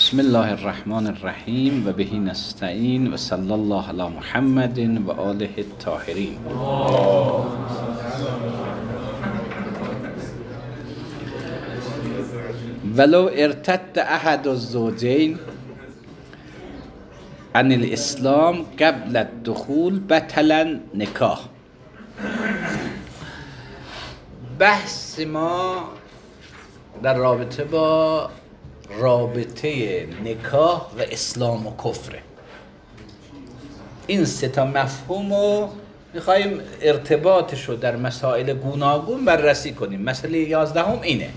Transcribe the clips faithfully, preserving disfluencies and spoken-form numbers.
بسم الله الرحمن الرحیم و بهی نستعین و صلی الله علی محمد و آله الطاهرین. ولو ارتد احد الزوجین عن الاسلام قبل الدخول بطل نکاح. بحث ما در رابطه با رابطه نکاح و اسلام و کفره. این سه تا مفهوم رو میخواییم ارتباطش رو در مسائل گوناگون بررسی کنیم. مسئله یازدهم اینه.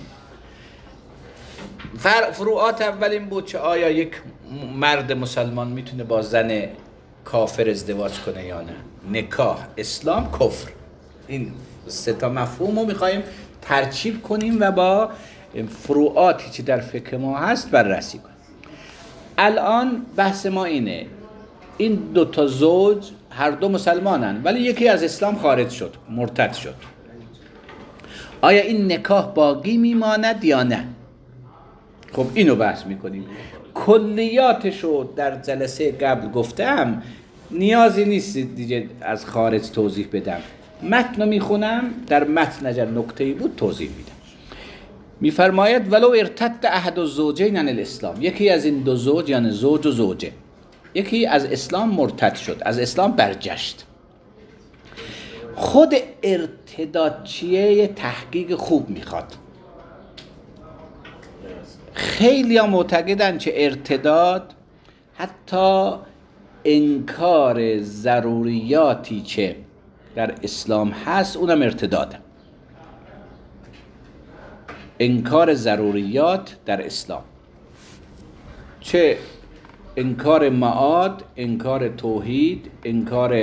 فروعات اول این بود که آیا یک مرد مسلمان میتونه با زن کافر ازدواج کنه یا نه. نکاح، اسلام، کفر. این سه تا مفهوم رو میخواییم ترکیب کنیم و با فروعاتی که در فقه ما هست بررسی کنیم. الان بحث ما اینه، این دو تا زوج هر دو مسلمانن ولی یکی از اسلام خارج شد، مرتد شد. آیا این نکاح باقی میماند یا نه؟ خب اینو بحث میکنیم. کلیاتشو در جلسه قبل گفتم، نیازی نیست دیگه از خارج توضیح بدم. متن میخونم، در متن اگر نکته‌ای بود توضیح میدم. میفرماید ولو ارتد احد الزوجین عن الاسلام، یکی از این دو زوج یعنی زوج و زوجه یکی از اسلام مرتد شد، از اسلام برگشت. خود ارتداد چیه؟ یه تحقیق خوب میخواد. خیلی ها معتقدن که ارتداد حتی انکار ضروریاتی که در اسلام هست اونم ارتداده. انکار ضروریات در اسلام، چه انکار معاد، انکار توحید، انکار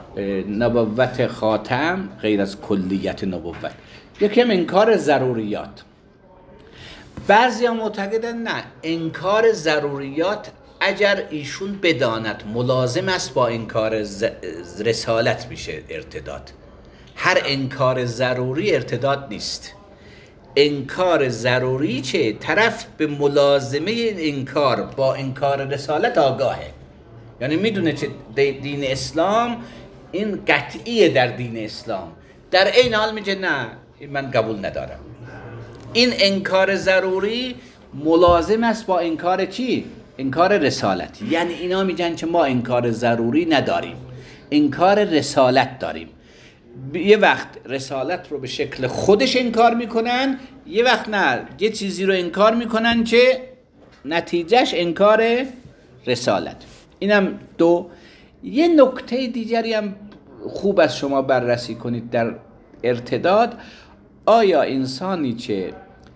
نبوت خاتم غیر از کلیت نبوت، یکی هم انکار ضروریات. بعضی هم معتقدن نه، انکار ضروریات اگر ایشون بداند ملازم است با انکار رسالت میشه ارتداد. هر انکار ضروری ارتداد نیست. انکار ضروری چه؟ طرف به ملازمه این انکار با انکار رسالت آگاهه، یعنی میدونه چه دین اسلام این قطعیه در دین اسلام، در این حال میگه نه من قبول ندارم. این انکار ضروری ملازم است با انکار چی؟ انکار رسالت. یعنی اینا میگن که ما انکار ضروری نداریم، انکار رسالت داریم. یه وقت رسالت رو به شکل خودش انکار میکنن، یه وقت نه، یه چیزی رو انکار میکنن که نتیجهش انکار رسالت. اینم دو. یه نکته دیگری هم خوب از شما بررسی کنید در ارتداد. آیا انسانی که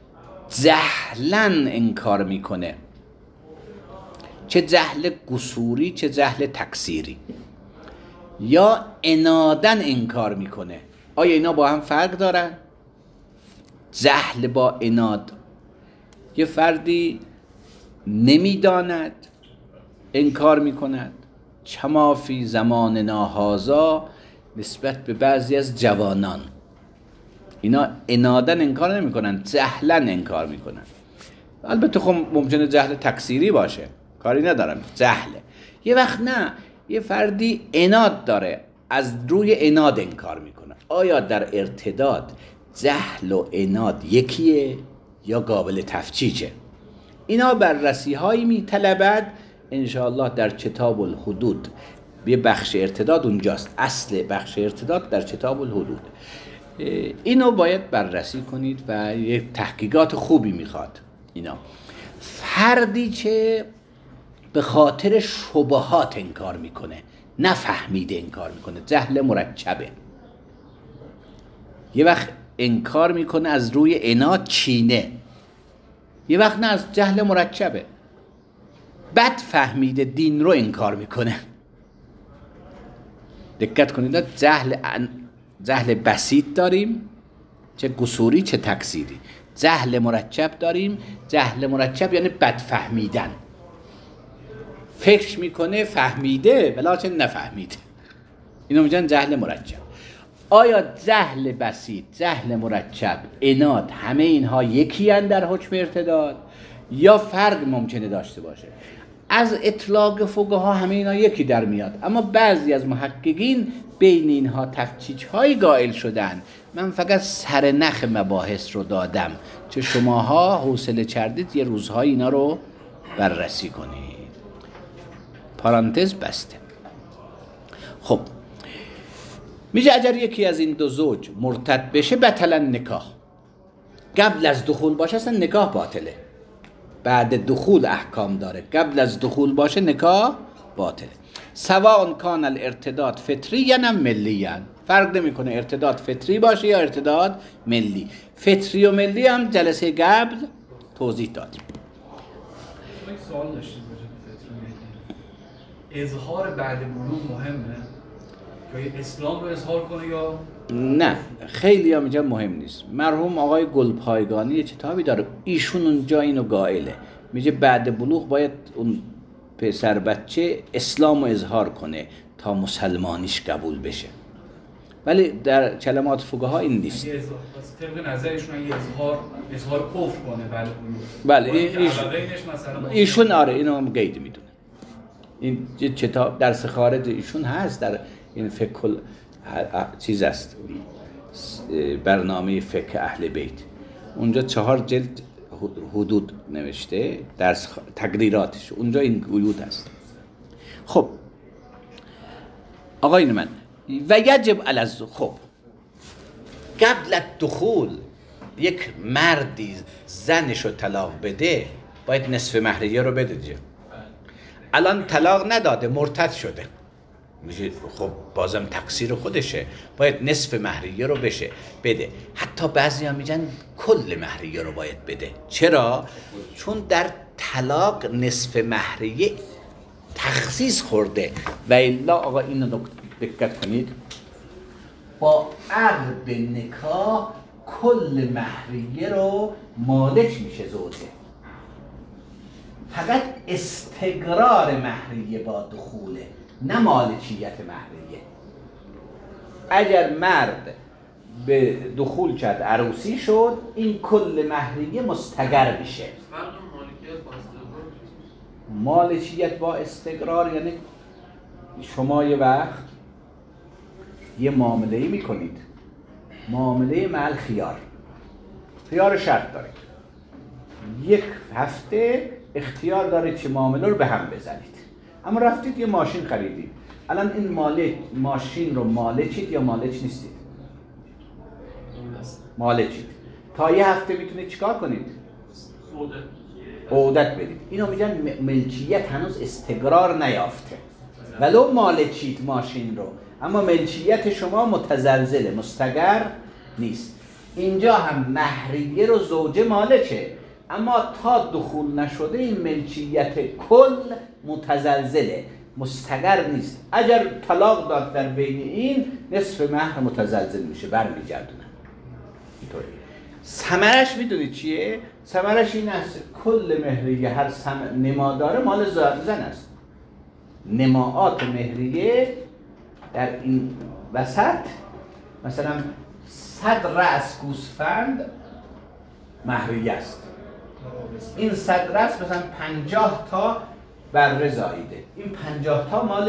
جهلاً انکار میکنه، چه جهل قصوری چه جهل تکثیری، یا عنادن انکار میکنه، آیا اینا با هم فرق دارن؟ جهل با عناد، یه فردی نمیداند انکار میکند، کما فی زماننا هذا نسبت به بعضی از جوانان، اینا عنادن انکار نمیکنن، جهلا انکار میکنن. البته خب ممکنه جهل تکثیری باشه، کاری ندارم، جهله. یه وقت نه، یه فردی عناد داره، از روی عناد انکار میکنه. آیا در ارتداد جهل و عناد یکیه یا قابل تفکیکه؟ اینا بررسی هایی میطلبد. انشاءالله در کتاب الحدود یه بخش ارتداد اونجاست، اصل بخش ارتداد در کتاب الحدود. اینو باید بررسی کنید و یه تحقیقات خوبی میخواد. اینا فردی که به خاطر شبهات انکار میکنه، نفهمیده انکار میکنه، جهل مرکبه. یه وقت انکار میکنه از روی عناد چینه، یه وقت نه، از جهل مرکبه. بد فهمیده دین رو انکار میکنه. دقت کنید، جهل جهل بسیط داریم، چه قصوری چه تکثیری. جهل مرکب داریم، جهل مرکب یعنی بد فهمیدن، فکر میکنه فهمیده ولی نفهمیده، اینو میگن جهل مرکب. آیا جهل بسیط، جهل مرکب، عناد، همه اینها یکی هستند در حکم ارتداد، یا فرق ممکنه داشته باشه. از اطلاق فقها همه اینا یکی در میاد، اما بعضی از محققین بین اینها تفکیک های قائل شدن. من فقط سر نخ مباحث رو دادم چه شماها حوصله کردید یه روزهای اینا رو بررسی کنید. پارانتز بسته. خب میگه اگر یکی از این دو زوج مرتد بشه بطلا نکاح. قبل از دخول باشه اصلا نکاح باطله. بعد دخول احکام داره، قبل از دخول باشه نکاح باطله. سواء کان الارتداد فطری یا نه ملی، فرق نمیکنه ارتداد فطری باشه یا ارتداد ملی. فطری و ملی هم جلسه قبل توضیح دادیم. یک سوال داشتیم راجع به فطری و ملی. اظهار بعد بلوغ مهمه؟ که اسلام رو اظهار کنه یا نه؟ خیلی هم اینجا مهم نیست. مرحوم آقای گلپایگانی یه کتابی داره، ایشون اونجا اینو قائله، میگه بعد بلوغ باید اون پسر بچه اسلام رو اظهار کنه تا مسلمانیش قبول بشه، ولی در کلمات فقها این نیست. طبق نظرشون اگه اظهار اظهار کفر کنه بعد بلوغ، بله ایشون, ایشون آره اینو هم قید میدونه. این کتاب درس خارج ایشون هست در این فقه چیز است، برنامه فقه اهل بیت، اونجا چهار جلد حدود نوشته درس تقریراتش، اونجا این قیود هست. خب آقایون من و یجب علی الز خب قبل دخول یک مردی زنشو طلاق بده باید نصف مهریه رو بده دیگه. الان طلاق نداده مرتد شده، میشه خب بازم تقصیر خودشه، باید نصف مهریه رو بشه بده. حتی بعضی ها میگن کل مهریه رو باید بده. چرا؟ چون در طلاق نصف مهریه تخصیص خورده. و الا آقا اینو دقت کنید، با عقد نکاح کل مهریه رو مالک میشه زوجه، فقط استقرار مهریه با دخوله، نه مالکیت مهریه. اگر مرد به دخول کرد عروسی شد، این کل مهریه مستقر میشه. مالکیت با استقرار یعنی شما یه وقت یه معامله‌ای میکنید، معامله مال خیار، خیار شرط دارید، یک هفته اختیار دارید چه معامله رو به هم بزنید. اما رفتید یه ماشین خریدید، الان این مالک ماشین رو مالکید یا مالک نیستید؟ مالکید. تا یه هفته میتونید چیکار کنید؟ عودت بدید. اینو میگن ملکیت هنوز استقرار نیافته، ولو مالکید ماشین رو، اما ملکیت شما متزلزله، مستقر نیست. اینجا هم مهریه رو زوجه مالکه، اما تا دخول نشده این ملکیت کل متزلزله، مستقر نیست. اگر طلاق داد در بین این، نصف مهر متزلزل میشه، برمیگردونه. اینطوری. ثمرش میدونید چیه؟ ثمرش این است کل مهریه هر سم... نما داره مال زن است. نماعات مهریه در این وسط مثلا صد رأس گوسفند مهریه است. این صد رأس مثلا پنجاه تا بره زاییده، این پنجاه تا مال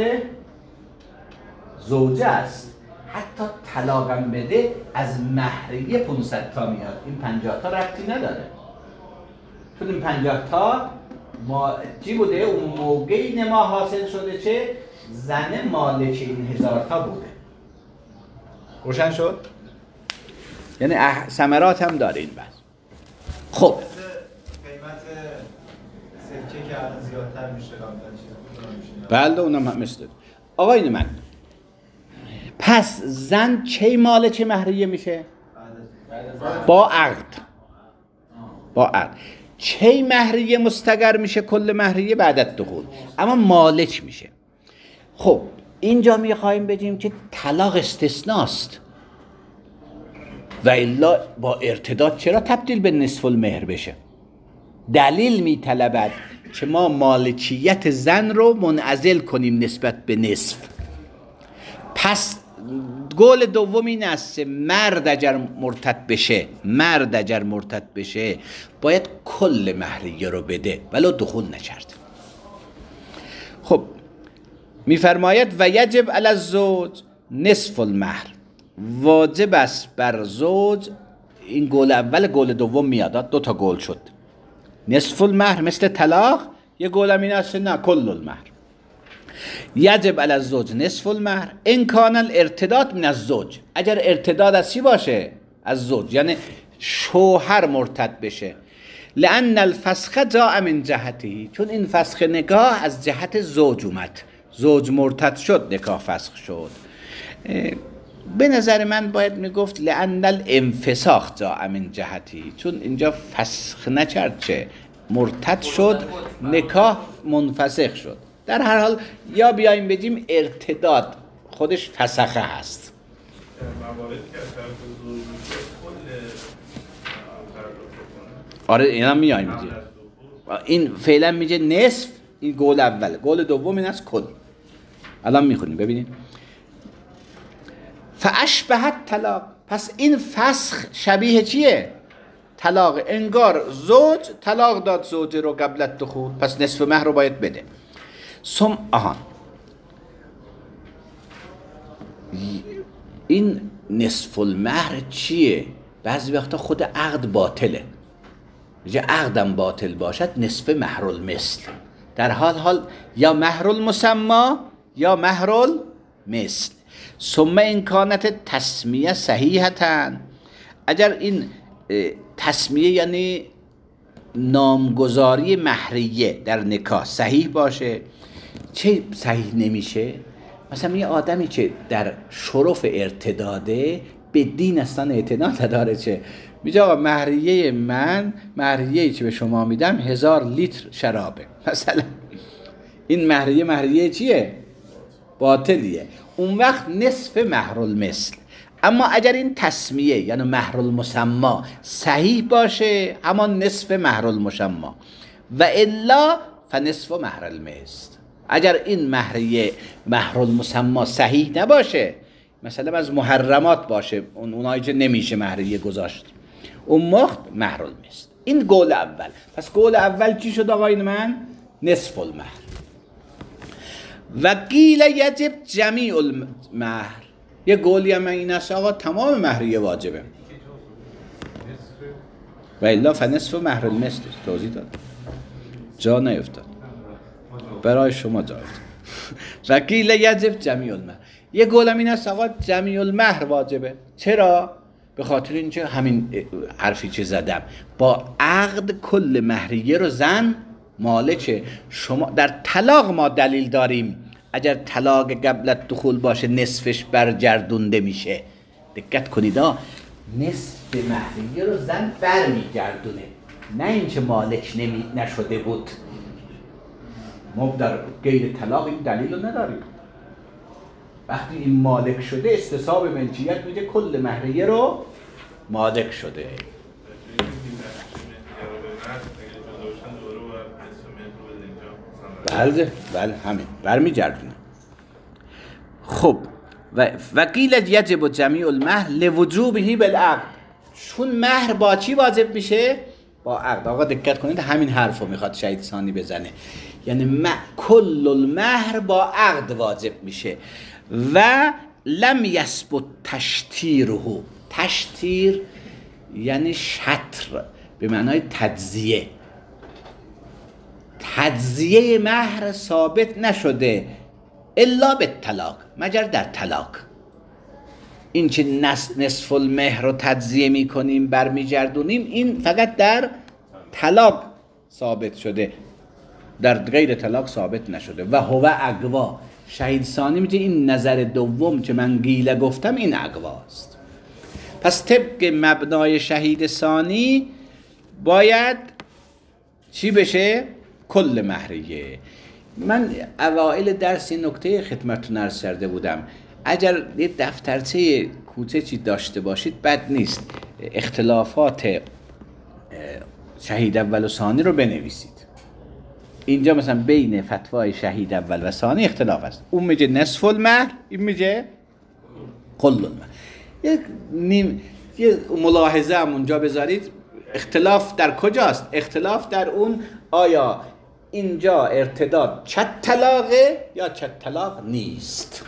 زوجه است. حتی طلاقم بده از مهریه پانصد تا میاد، این پنجاه تا ربطی نداره، چون این پنجاه تا ما چی بوده؟ اون موقعی نما حاصل شده چه زن مالک این هزار تا بوده. روشن شد؟ یعنی اح... ثمرات هم داره این بحث. خب قیمت سکه که الان زیادتر میشه بله اونم مثل آقایون من. پس زن چه مالک مهریه میشه؟ با عقد. با عقد چه مهریه مستقر میشه؟ کل مهریه بعد از دخول، اما مالک میشه. خب اینجا میخوایم بگیم که طلاق استثناست، و الا با ارتداد چرا تبدیل به نصف المهر بشه؟ دلیل میطلبد که ما مالکیت زن رو منعزل کنیم نسبت به نصف. پس قول دوم این است مرد اگر مرتد بشه مرد اگر مرتد بشه باید کل مهریه رو بده ولو دخول نکرد. خب میفرماید و یجب علی الزوج نصف المهر، واجب است بر زوج، این گول اول گول دوم میاد، دو تا گول شد. نصف المهر مثل طلاق، یه گولم این است نه کل المهر. یجب علی الزوج نصف المهر ان کان الارتداد من الزوج، اگر ارتداد از چی باشه؟ از زوج، یعنی شوهر مرتد بشه. لان الفسخ جاء من جهته، چون این فسخ نکاح از جهت زوج اومد، زوج مرتد شد نکاح فسخ شد. به نظر من باید میگفت لان الانفساخ جاء من جهتی، چون اینجا فسخ نکرد چه مرتد شد نکاح منفسخ شد. در هر حال یا بیایم بگیم ارتداد خودش فسخه هست. آره اینا میایم بگیم این فعلا میگه نصف، این گول اول، گول دوم این است کل. الان میخونیم ببینید فاشبه طلاق، پس این فسخ شبیه چیه؟ طلاق. انگار زوج طلاق داد زوجه رو قبل الدخول، پس نصف مهر رو باید بده. سم آهان این نصف المهر چیه؟ بعضی وقتا خود عقد باطله، میگه عقدم باطل باشد نصف مهر المثل، در حال حال یا مهر المسما یا مهر المثل. ثم این کانت تسمیه صحیحتن، اگر این تسمیه یعنی نامگذاری مهریه در نکاح صحیح باشه. چه صحیح نمیشه؟ مثلا یه آدمی که در شرف ارتداده به دین اصلا اعتنا نداره، چه میگه آقا مهریه من مهریه‌ای که به شما میدم هزار لیتر شرابه مثلا، این مهریه مهریه چیه؟ باطلیه. اون وقت نصف مهر المثل. اما اگر این تسمیه یعنی مهر المسما صحیح باشه همان نصف مهر المسما و الا فنصف مهر المثل. اگر این مهریه مهر المسما صحیح نباشه، مثلا از محرمات باشه، اون اونایی که نمیشه مهریه گذاشت، اون وقت مهر المثل. این گول اول. پس گول اول چی شد آقایون من؟ نصف المهر. و قیل یجب جمیع المهر، یه گولی هم این است آقا تمام مهریه واجبه، و الا فنصف مهر المثل. توضیح داد جا نیفتاد برای شما جا افتاد. و قیل یجب جمیع المهر، یه گولم این است آقا جمیع المهر واجبه. چرا؟ به خاطر اینکه همین حرفی که زدم، با عقد کل مهریه رو زن مالکه. شما در طلاق ما دلیل داریم اگر طلاق قبل دخول باشه نصفش برگردونده میشه. دقت کنید ها، نصف مهریه رو زن برمیگردونه، نه اینکه مالک نمی نشده بود. ما در غیر طلاق این دلیل رو نداریم. وقتی این مالک شده استصحاب ملکیت میگه کل مهریه رو مالک شده. بله بله همین برمیگردونه. خب و وقیل یجب جمیع المهر لوجوبه بالعقد، چون مهر با چی واجب میشه؟ با عقد. آقا دقت کنید همین حرفو میخواد شهید ثانی بزنه، یعنی کل المهر با عقد واجب میشه. و لم یثبت تشتیره، تشتیر یعنی شطر به معنای تجزیه، تجزیه مهر ثابت نشده الا به طلاق، مگر در طلاق. این که نصف المهر رو تجزیه میکنیم برمیگردونیم، این فقط در طلاق ثابت شده، در غیر طلاق ثابت نشده. و هو اقوا، شهید ثانی میگه این نظر دوم که من گیله گفتم این اقواست. پس طبق مبنای شهید ثانی باید چی بشه؟ کل مهریه. من اوائل درس این نکته خدمتتون عرض کرده بودم، اگر یه دفترچه کوچکی داشته باشید بد نیست اختلافات شهید اول و ثانی رو بنویسید. اینجا مثلا بین فتوای شهید اول و ثانی اختلاف است، اون میگه نصف المهر، این میگه کل الماء. یک نیم یه ملاحظه هم اونجا بذارید، اختلاف در کجاست؟ اختلاف در اون آیا اینجا ارتداد چت طلاقه یا چت طلاق نیست.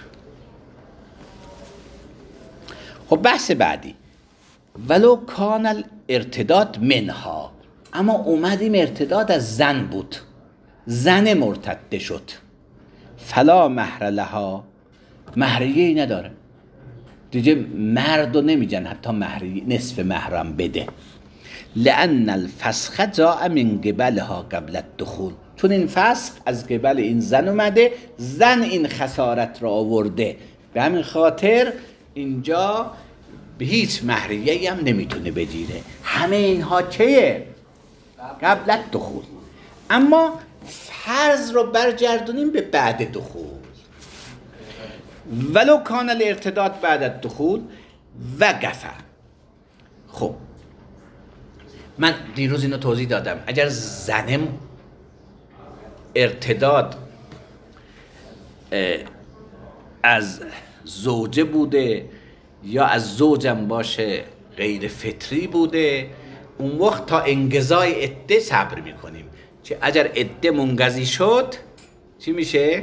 خب بحث بعدی، ولو کان الارتداد منها، اما اومدیم ارتداد از زن بود، زن مرتده شد، فلا مهر لها، مهریه‌ای نداره دیگه، مردو نمیجن حتی مهریه نصف مهرم بده. لأن الفسخ جاء من قبلها قبل الدخول، چون این فسخ از قبل این زن اومده، زن این خسارت را آورده، به همین خاطر اینجا به هیچ مهریه‌ای هم نمیتونه بگیره. همه اینها چیه؟ قبل الدخول. اما فرض رو برگردونیم به بعد دخول، ولو کان الارتداد بعد الدخول وقف. خب من دیروز اینو توضیح دادم، اگر زنم ارتداد از زوجه بوده یا از زوجم باشه غیر فطری بوده، اون وقت تا انقضای عده صبر میکنیم. چه اگر عده منقضی شد چی میشه؟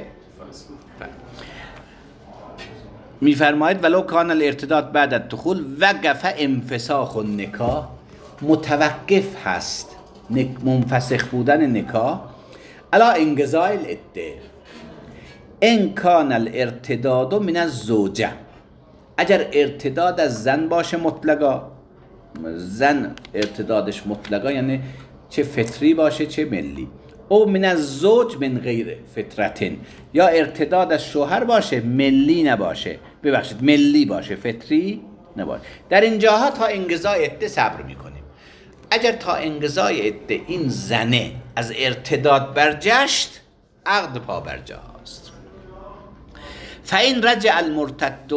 میفرماید ولو کان الارتداد بعد الدخول وقف انفساخ النکاح، متوقف هست منفسخ بودن نکاح الا انقضاء العده. ان کان الارتداد من الزوجه، اگر ارتداد از زن باشه مطلقا، زن ارتدادش مطلقا یعنی چه فطری باشه چه ملی، او من الزوج من غیر فطرتن، یا ارتداد از شوهر باشه ملی نباشه، ببخشید ملی باشه فطری نباشه، در اینجاها تا انقضای عده صبر میکنیم. اگر تا انقضای عده این زنه از ارتداد برجشت، عقد پا برجاست. فإن رجع المرتد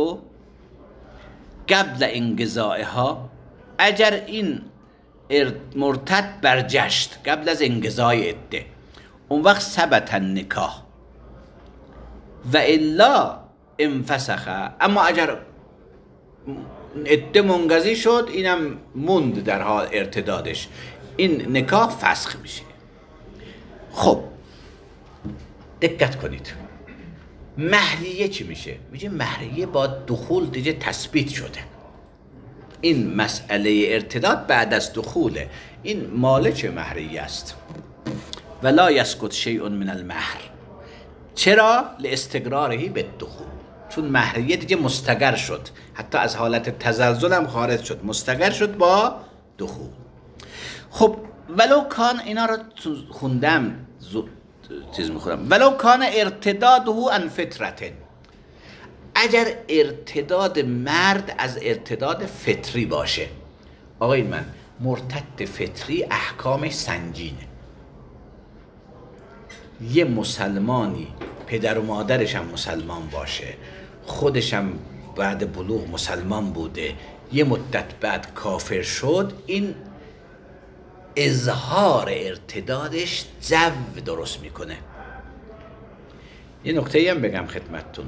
قبل انقضائها، اگر این مرتد برجشت قبل از انقضای عده، اون وقت ثبت النکاح و الا انفسخه، اما اگر عده منقضی شد اینم موند در حال ارتدادش، این نکاح فسخ میشه. خب دقت کنید، مهریه چی میشه؟ میگه مهریه با دخول دیگه تثبیت شده، این مسئله ارتداد بعد از دخوله، این مال چه مهریه است. ولا یسقط شیء من المهر، چرا؟ لاستقراره بالدخول، چون مهریه دیگه مستقر شد، حتی از حالت تزلزل هم خارج شد، مستقر شد با دخول. خب ولو کان، اینا رو خوندم چیز میخورم، ولو کان ارتداده عن فطرتن، اگر ارتداد مرد از ارتداد فطری باشه. آقای من مرتد فطری احکامش سنگینه، یه مسلمانی پدر و مادرش هم مسلمان باشه، خودش هم بعد بلوغ مسلمان بوده، یه مدت بعد کافر شد، این اظهار ارتدادش جو درست میکنه. یه نکته هم بگم خدمتتون،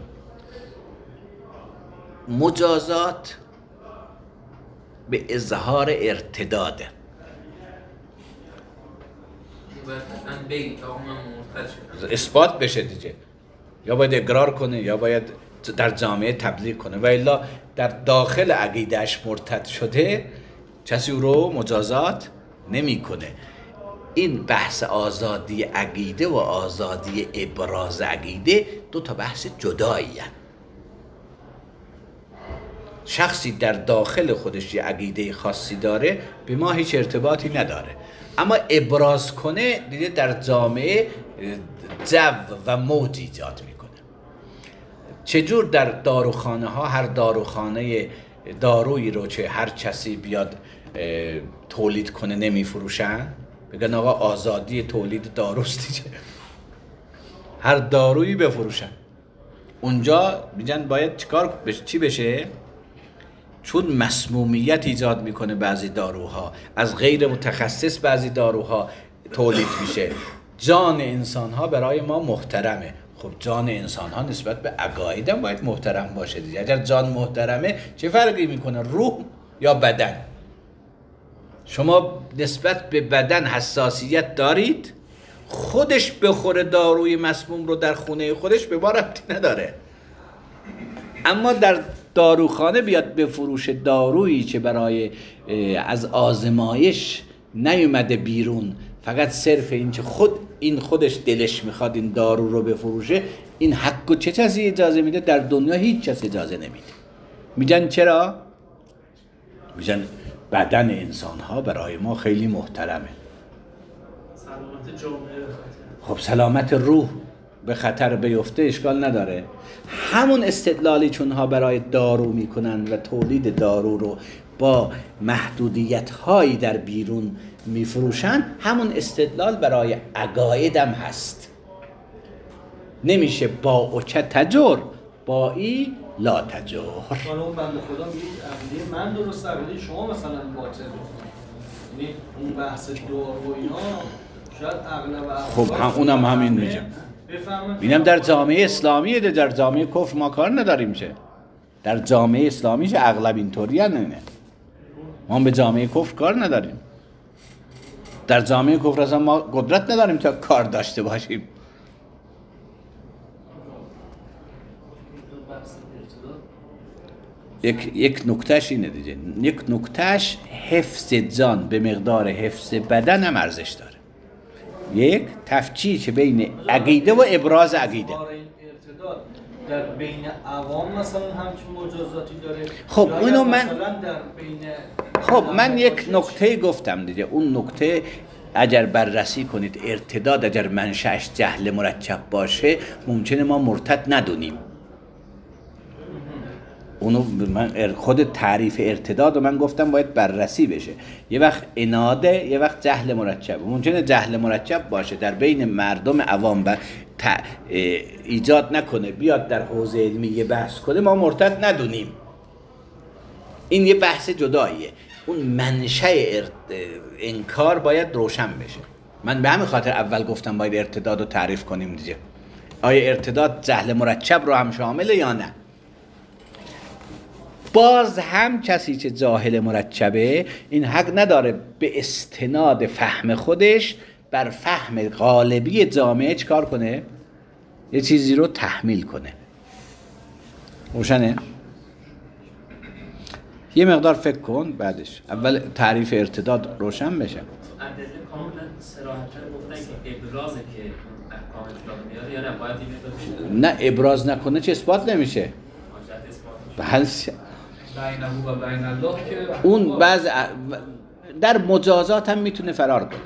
مجازات به اظهار ارتداده. اثبات بشه دیگه، یا باید اقرار کنه یا باید در جامعه تبلیغ کنه، و الا در داخل عقیدهش مرتد شده کسی رو مجازات نمیکنه. این بحث آزادی عقیده و آزادی ابراز عقیده دو تا بحث جدایی هستند. شخصی در داخل خودش یه عقیده خاصی داره، به ما هیچ ارتباطی نداره، اما ابراز کنه دیگه در جامعه جو و موج ایجاد میکنه. چجور در داروخانه ها، هر داروخانه دارویی رو چه هر کسی بیاد تولید کنه نمیفروشن، بگن آقا آزادی تولید داروست دیگه، هر دارویی بفروشن. اونجا میگن باید چیکار بشه، چی بشه؟ چون مسمومیت ایجاد میکنه بعضی داروها، از غیر متخصص بعضی داروها تولید میشه، جان انسانها برای ما محترمه. خب جان انسان ها نسبت به عقاید هم باید محترم باشه دیگه. اگر جان محترمه چه فرقی میکنه روح یا بدن؟ شما نسبت به بدن حساسیت دارید، خودش بخوره داروی مسموم رو در خونه خودش به ما ربطی نداره. اما در داروخانه بیاد بفروش دارویی که برای از آزمایش نیومده بیرون، فقط صرف این که خود این خودش دلش میخواد این دارو رو بفروشه، این حق و چه کسی اجازه میده؟ در دنیا هیچ کس اجازه نمیده. میگن چرا؟ میگن بدن انسان ها برای ما خیلی محترمه. سلامت جامعه خب سلامت روح به خطر بیفته اشکال نداره. همون استدلالی چون ها برای دارو میکنن و تولید دارو رو با محدودیت هایی در بیرون میفروشن، همون استدلال برای عقایدم هست. نمیشه با اوچه تجر با ای لا تجر. حالا اون بنده خدا میگه عقیده من درست، عقیده شما مثلا باطل. یعنی اون بحث دارو و اینا شاید اغلب خب هم اونم همین میگم. اینم در جامعه اسلامیه، در جامعه کفر ما کار نداریم چه. در جامعه اسلامی چه اغلب اینطوریه، نه نه ما به جامعه کفر کار نداریم. در جامعه کفر اصلا ما قدرت نداریم تا کار داشته باشیم. یک یک نکتهش اینه دیگه، یک نکتهش حفظ جان به مقدار حفظ بدن هم ارزش داره. یک تفکیک بین عقیده و ابراز عقیده. در بین عوام مثلا همچین مجازاتی داره. خب اونو من مثلا در بین خب من یک نکته گفتم دیگه. اون نکته اگر بررسی کنید ارتداد اگر منشأش جهل مرکب باشه ممکنه ما مرتد ندونیم. اونو من خود تعریف ارتداد و من گفتم باید بررسی بشه. یه وقت اناده، یه وقت جهل مرکب. ممکنه جهل مرکب باشه در بین مردم عوام و ایجاد نکنه بیاد در حوزه علمی یه بحث کنه ما مرتد ندونیم. این یه بحث جداییه. اون منشأ انکار باید روشن بشه. من به همین خاطر اول گفتم باید ارتداد رو تعریف کنیم دیگه. آیا ارتداد جهل مرکب رو هم شامله یا نه؟ باز هم کسی که جاهل مرکبه این حق نداره به استناد فهم خودش بر فهم غالبی جامعه چیکار کنه؟ یه چیزی رو تحمیل کنه. روشنه؟ یه مقدار فکر کن بعدش اول تعریف ارتداد روشن بشه. ادله کاملا صراحتاً گفتن که ابراز که احکام اطلاق میاره یا نه باید این نه ابراز نکنه چه اثبات نمیشه. بس بینه و بین الله که اون بعض در مجازات هم میتونه فرار کنه.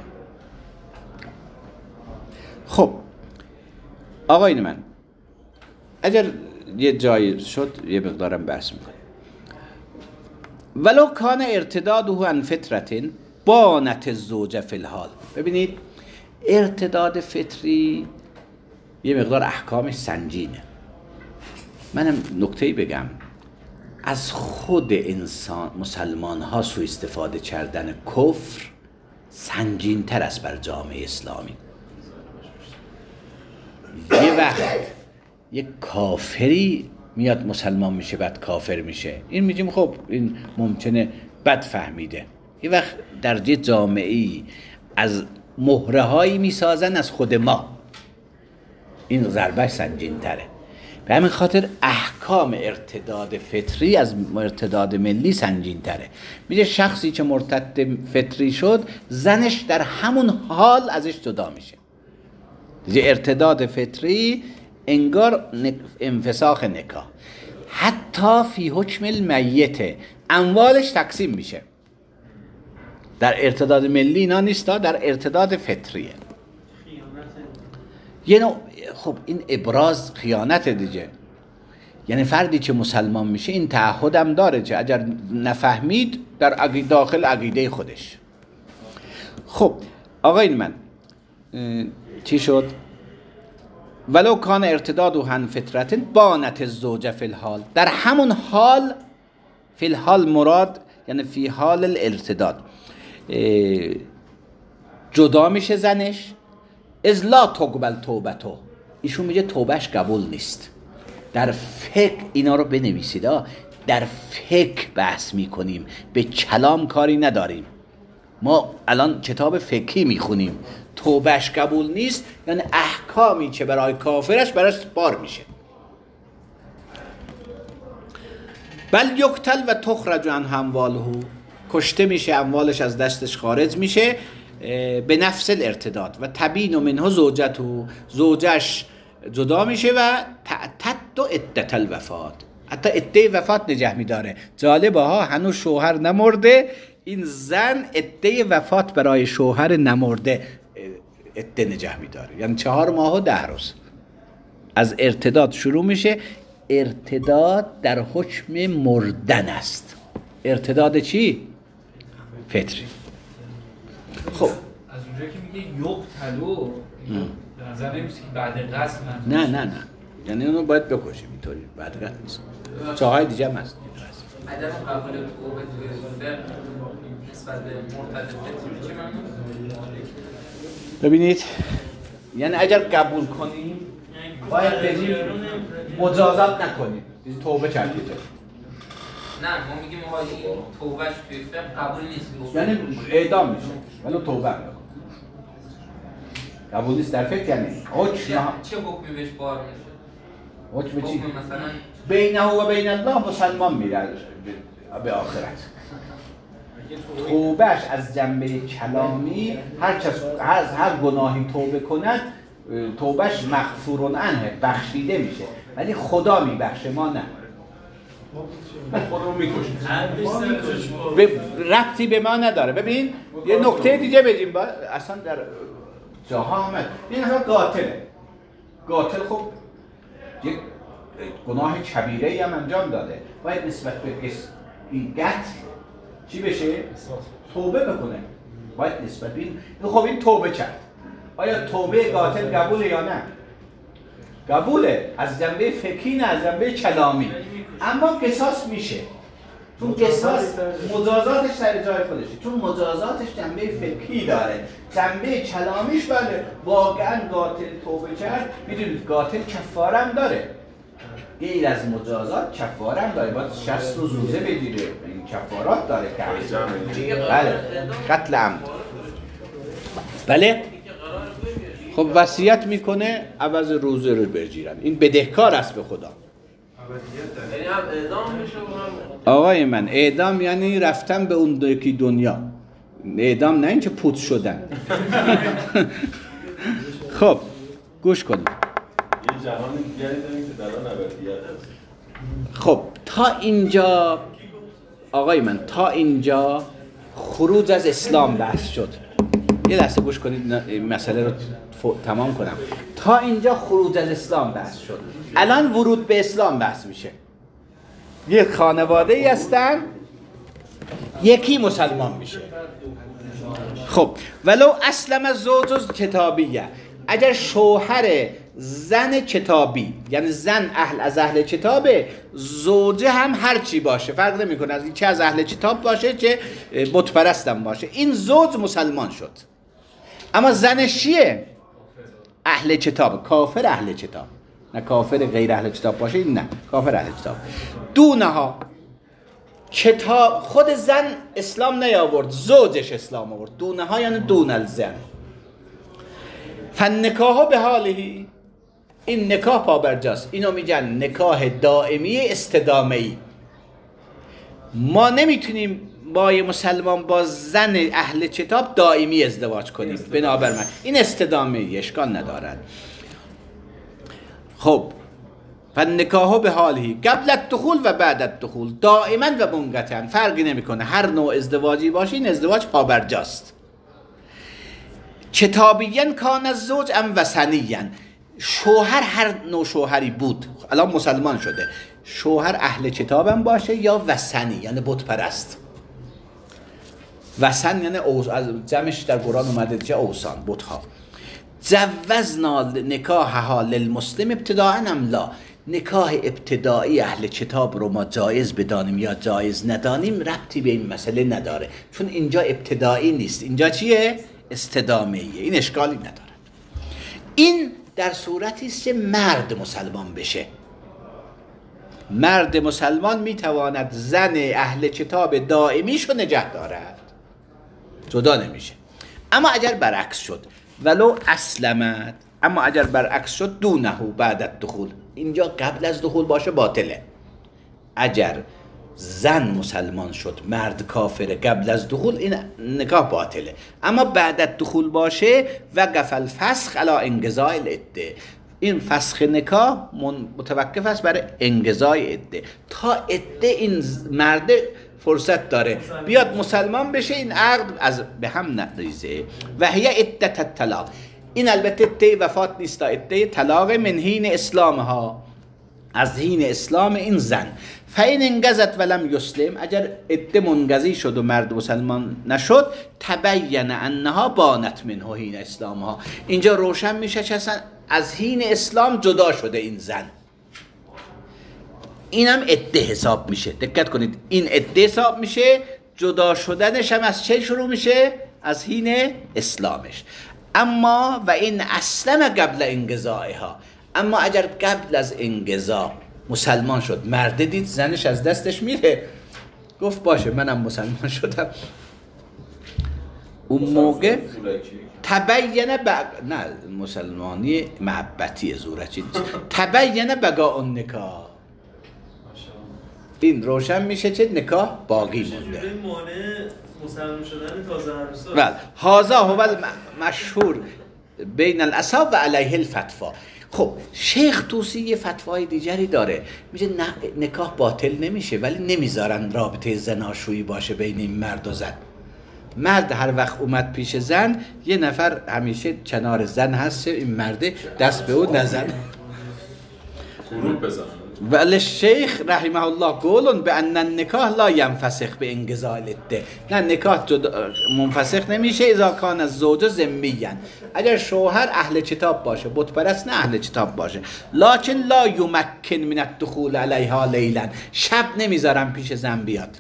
خب آقایون من اگر یه جایی شد یه مقدارم بحث میکنم. ولو کان ارتداده عن فطرة بانت الزوجه فی الحال. ببینید ارتداد فطری یه مقدار احکامش سنگینه. منم نکته‌ای بگم، از خود انسان مسلمان ها سوء استفاده کردن کفر سنگین تر است بر جامعه اسلامی. یه وقت یک کافری میاد مسلمان میشه بعد کافر میشه، این میگیم خب این ممکنه بد فهمیده. یه وقت در یه جامعه‌ای از مهره هایی میسازن از خود ما، این ضربه سنگین تره. به همین خاطر احکام ارتداد فطری از ارتداد ملی سنگین تره. میگه شخصی که مرتد فطری شد زنش در همون حال ازش جدا میشه. دیگه ارتداد فطری انگار انفساخ نکاح. حتی فی حکم المیت اموالش تقسیم میشه. در ارتداد ملی اینا نیست، در ارتداد فطریه. یه نوع خب این ابراز خیانت دیگه. یعنی فردی که مسلمان میشه این تعهدم داره که اگر نفهمید در عقید داخل عقیده خودش. خب آقایون من چی شد؟ ولو کان ارتداد عن فطرة بانت الزوجه فی الحال. در همون حال، فی الحال مراد یعنی فی حال الارتداد جدا میشه زنش. از لا تقبل توبتو، ایشون میگه توبهش قبول نیست. در فقه اینا رو بنویسید ها، در فقه بحث میکنیم، به کلام کاری نداریم. ما الان کتاب فقهی میخونیم. توبهش قبول نیست یعنی احکامی که برای کافرش براش بار میشه. بل یقتل و تخرج عن امواله، کشته میشه، اموالش از دستش خارج میشه به نفس الارتداد. و تبین منه زوجته، زوجش جدا میشه و تعتد عدت الوفات، حتی عده وفات نگه میداره. جالبه ها، هنوز شوهر نمرده، این زن عده وفات برای شوهر نمرده عده نگه میداره، یعنی چهار ماه و ده روز از ارتداد شروع میشه. ارتداد در حکم مردن است. ارتداد چی؟ فطری. خب از اونجا که میگه یقتلوا، به نظر نمیشه که بعد قصد من. نه نه نه، یعنی اونو باید بکشیم، اینطوری بعد قصد نیست. چاهای دیگه هم هست. عدم قبول توبه توی فقه نسبت به مرتد فطری چه معنی؟ ببینید، یعنی اگر قبول کنیم باید بگیم مجازات نکنیم، توبه کردید. نه ما میگیم آقا این توبهش توی فقه قبول نیست، یعنی اعدام میشه ولی توبه نکنه. قبول نیست در فقه یعنی حکم. چه حکمی بهش بار میشه؟ حکم چی؟ مثلا بینه و بین الله مسلمان میره به آخرت. توبهش از جنبه کلامی، هر کس از هر گناهی توبه کند توبهش مغفور عنه، بخشیده میشه، ولی خدا میبخشه، ما نه. خودمو میکشیم. به ربطی به ما نداره. ببین یه نکته دیگه بگیم، با اصلا در جاها همه این اصلا قاتله. قاتل خب یک گناه کبیره هم انجام داده، باید نسبت به این قتل چی بشه؟ توبه بکنه. باید نسبت به این، خب این توبه کرد، آیا توبه قاتل قبوله یا نه؟ قبوله، از جنبه فقهی نه، از جنبه کلامی. اما قصاص میشه، چون قصاص مجازاتش سر جای خودشه، چون مجازاتش جنبه فقهی داره. جنبه کلامیش بله، واقعا قاتل توبه کرد، میدونید قاتل کفاره هم داره، غیر از مجازات کفاره هم داره، باید شصت روز روزه بگیره، این کفارات داره که بله، قتل عمد. بله خب وصیت میکنه عوض روزه رو بگیرن، این بدهکار است به خدا. یعنی هم اعدام میشه و هم آقای من اعدام یعنی رفتن به اون یکی دنیا. اعدام نه اینکه پوت شدن. خب گوش کنید. یه جهان دیگری داریم که در آن ابدیت است. خب تا اینجا آقای من، تا اینجا خروج از اسلام بحث شد. یه لحظه گوش کنید مسئله رو تمام کنم. تا اینجا خروج از اسلام بحث شد. الان ورود به اسلام بحث میشه. یک خانواده ای هستن، یکی مسلمان میشه. خب ولو اسلم الزوج کتابیه، اگر شوهر زن کتابی، یعنی زن اهل از اهل کتابه، زوجه هم هر چی باشه فرق نمیکنه، از چه از اهل کتاب باشه چه بت پرستم باشه، این زوج مسلمان شد. اما زنش چیه؟ اهل کتاب، کافر اهل کتاب، نه کافر غیر اهل کتاب باشه، این نه، کافر اهل کتاب. دونها کتاب، خود زن اسلام نیاورد، زوجش اسلام آورد. دونها یعنی دون الزن. فالنکاح به حالهی، این نکاح پابرجاست. اینو میگن نکاح دائمی استدامه‌ای. ما نمیتونیم با یه مسلمان با زن اهل کتاب دائمی ازدواج کنیم، بنابراین این استدامه‌ای اشکال ندارد. خب فالنکاح به حالهی قبل الدخول و بعد الدخول، دائما و منقطعا، فرقی نمیکنه، هر نوع ازدواجی باشه این ازدواج پابرجاست. کتابیاً کان الزوج ام وثنیاً، شوهر هر نوع شوهری بود، الان مسلمان شده، شوهر اهل کتابم باشه یا وثنی یعنی بت پرست. وثن یعنی اوز... از جمعش در قرآن اومده چه اوثان، بت ها. جوزنا نکاحها للمسلم ابتداء ام لا، نکاح ابتدایی اهل کتاب رو ما جایز بدانیم یا جایز ندانیم ربطی به این مسئله نداره، چون اینجا ابتدایی نیست، اینجا چیه؟ استدامه‌ایه، این اشکالی نداره. این در صورتی است که مرد مسلمان بشه. مرد مسلمان میتواند زن اهل کتاب دائمیشو نگه دارد، جدا نمیشه. اما اگر برعکس شد ولو اسلمت، اما اگر برعکس شد دونه بعد الدخول، اینجا قبل از دخول باشه باطله. اگر زن مسلمان شد مرد کافره قبل از دخول، این نکاح باطله. اما بعد از دخول باشه وقف الفسخ علی انقضاء العده، این فسخ نکاح متوقف است برای انقضای عده. تا عده این مرد فرصت داره بیاد مسلمان بشه، این عقد از به هم نریزه. و هی عدت الطلاق، این البته عده وفات نیست، عده طلاق من حین اسلامها، از حین اسلام این زن. فین انقضت ولم یسلم، اگر عده منقضی شد و مرد مسلمان نشد، تبین انها بانت منه حین اسلامها، اینجا روشن میشه که اصلا از حین اسلام جدا شده این زن. اینم عده حساب میشه، دقت کنید، این عده حساب میشه. جدا شدنش هم از چه شروع میشه؟ از حین اسلامش. اما و این اسلم قبل انقضائها، اما اگر قبل از انقضا مسلمان شد، مرد دید زنش از دستش میره، گفت باشه منم مسلمان شدم، اون موقع تبین بق... نه مسلمانی محبتی زورچی نیست، تبین بقاء النکاح، این روشن میشه که نکاح باقی مونده. مسلمان شدن تازه عروسا. بله، هذا هو المشهور بین الاصحاب و علیه الفتوا. خب شیخ طوسی یه فتوای دیگری داره، میگه نه نکاح باطل نمیشه، ولی نمیذارن رابطه زناشویی باشه بین این مرد و زن. مرد هر وقت اومد پیش زن، یه نفر همیشه کنار زن هست، این مرد دست به او نزن. ولی شیخ رحمه الله قولون به ان النکاح لا ینفسخ به انقضاء العده، نه نکاح منفسخ نمیشه اذا کان الزوج ذمیا، اگر شوهر اهل کتاب باشه، بت پرست نه اهل کتاب باشه. لکن لا یمکن من الدخول علیها لیلا، شب نمیذارم پیش زن بیاد.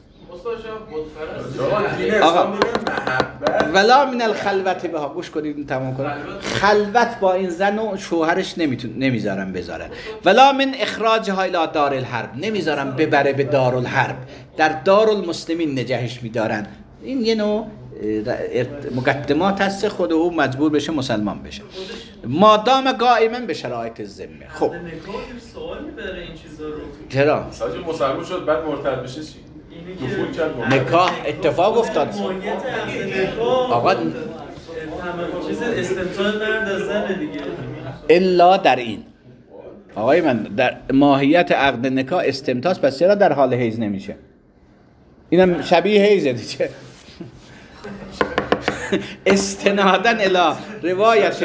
آقا ولا من الخلوت بها، گوش کنید تمام کنم، خلوت با این زن و شوهرش نمیتون نمیذارم بذارن. ولا من اخراجها الی دار الحرب، نمیذارم ببره به دار الحرب، در دار المسلمین نگهش میدارن. این یه نوع مقدمات هست خود او مجبور بشه مسلمان بشه، مادام قائما به شرایط ذمه. خب سوال میبره این چیزا رو، چرا ساجی مسلمان شد بعد مرتد بشه چی؟ دخول کرد نکاح اتفاق افتاد. آقا چیز استمتاع مرد از زن دیگه، الا در این آقای من در ماهیت عقد نکاح استمتاع، پس چرا در حال حیض نمیشه؟ اینم شبیه حیضه دیگه. استنادن الی روایت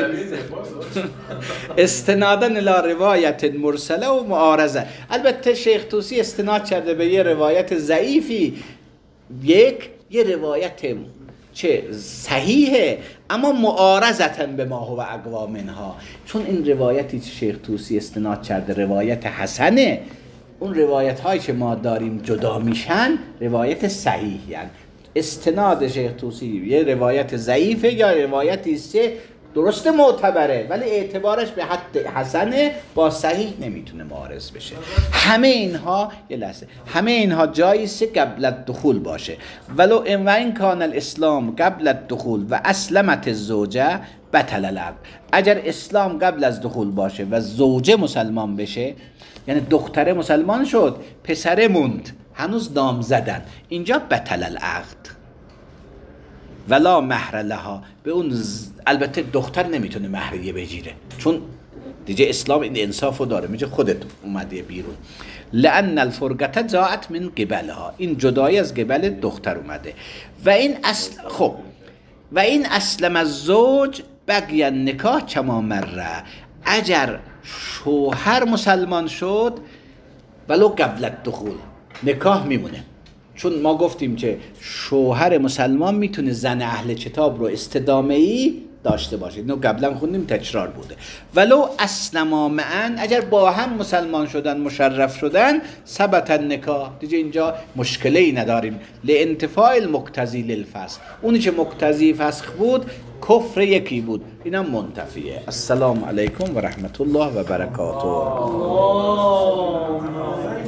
استنادن الی روایت مرسله و معارضه. البته شیخ طوسی استناد کرده به یه روایت ضعیفی، یک یه روایت چه صحیحه اما معارضتاً به ما هو اقوا منها، چون این روایتی که شیخ طوسی استناد کرده روایت حسنه، اون روایت هایی که ما داریم جدا میشن روایت صحیحی هن. استناد شیخ طوسی یه روایت ضعیفه یا روایتی است که درست معتبره ولی اعتبارش به حد حسنه، با صحیح نمیتونه معارض بشه. همه اینها یه لحظه همه اینها جایی است قبل الدخول باشه. ولو ان و این کان الاسلام قبل الدخول و اسلمت الزوجه بطل العقد، اگر اسلام قبل از دخول باشه و زوجه مسلمان بشه، یعنی دختره مسلمان شد پسره موند هنوز نام زدن، اینجا بطل العقد. ولا مهر لها، به اون ز... البته دختر نمیتونه مهریه بگیره چون دیگه اسلام این انصافو داره، میگه خودت اومده بیرون. لان الفرقه جاءت من قبلها، این جدایی از قبل دختر اومده. و این اصل خب و این اسلم الزوج بقی النکاح کما مره، اگر شوهر مسلمان شد ولو قبل الدخول نکاح میمونه، چون ما گفتیم که شوهر مسلمان میتونه زن اهل کتاب رو استدامه‌ای داشته باشید. اینو قبلا خوندیم، تکرار بوده. ولو اسلما معا، اگر با هم مسلمان شدن، مشرف شدن، ثبت النکاح، دیگه اینجا مشکلی نداریم. لانتفاء المقتضی للفسخ، اونی که مقتضی فسخ بود کفر یکی بود، اینم منتفیه. السلام علیکم و رحمت الله و برکاته.